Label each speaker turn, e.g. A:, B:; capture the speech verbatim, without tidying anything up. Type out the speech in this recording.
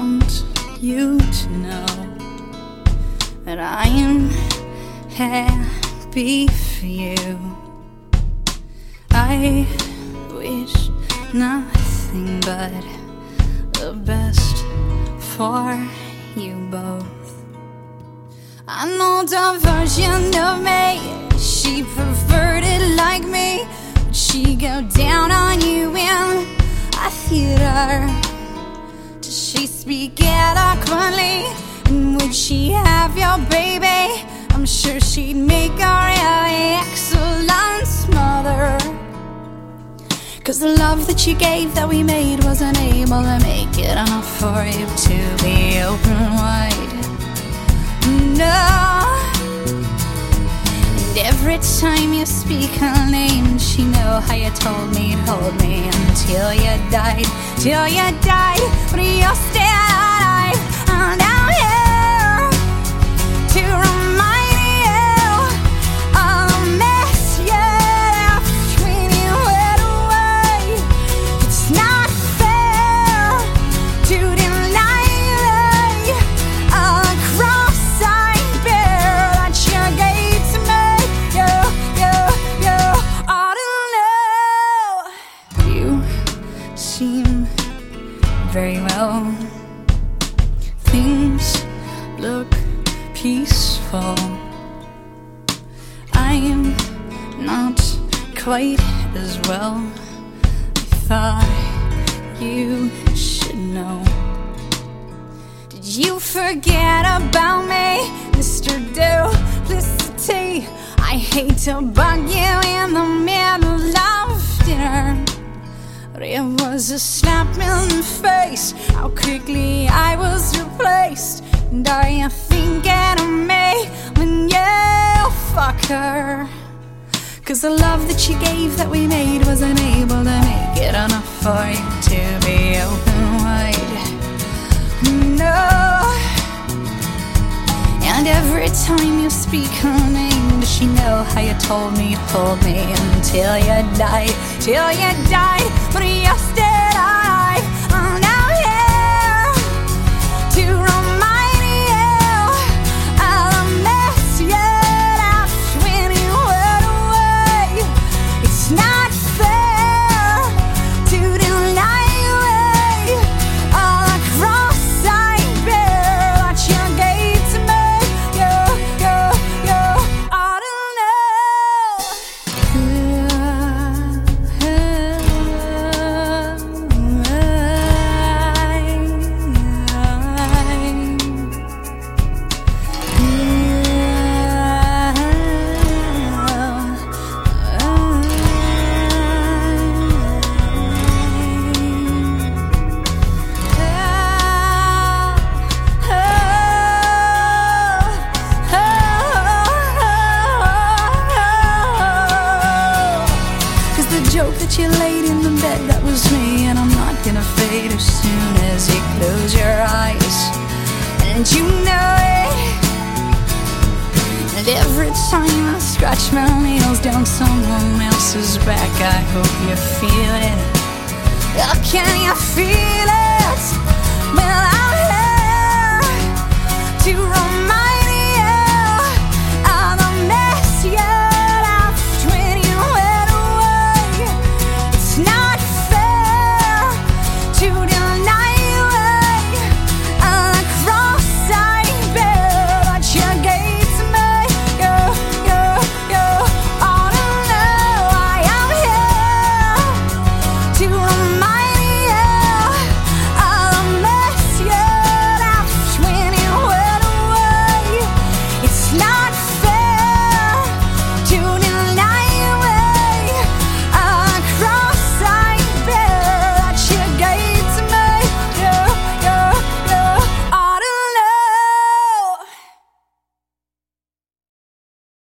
A: want you to know that I am happy for you. I wish nothing but the best for you both. I know the version of me, she preferred it like me. Would she go down on you in a theater? Does she speak eloquently? And would she have your baby? I'm sure she'd make a really excellent mother. Cause the love that you gave that we made wasn't able to make it enough for you to be open wide. No. And every time you speak her name, she know how you told me you'd hold me until you died, till you died, but you're still alive. And I'm here to remind you of the mess you left between you and away. It's not fair to deny me a cross I bear that you gave to me. You, you, you ought to know. You seem very well. Things look peaceful. I am not quite as well. I thought you should know. Did you forget about me, Mister Duplicity? I hate to bug you in the middle of dinner, but it was a slap in the face how quickly I was replaced. And are you thinking of me when you fuck her? Cause the love that you gave that we made wasn't able to make it enough for you to be open wide. No. And every time you speak her name, does she know how you told me you'd hold me until you died, till you died, but you're still alive. I'm now here to remind you of the mess you left when you went away. It's not fair to deny me all the cross I bear that you gave to me. You, you, you ought to joke that you laid in the bed, that was me. And I'm not gonna fade as soon as you close your eyes. And you know it. And every time I scratch my nails down someone else's back, I hope you feel it. Oh, can you feel it? Well, I'm here to remind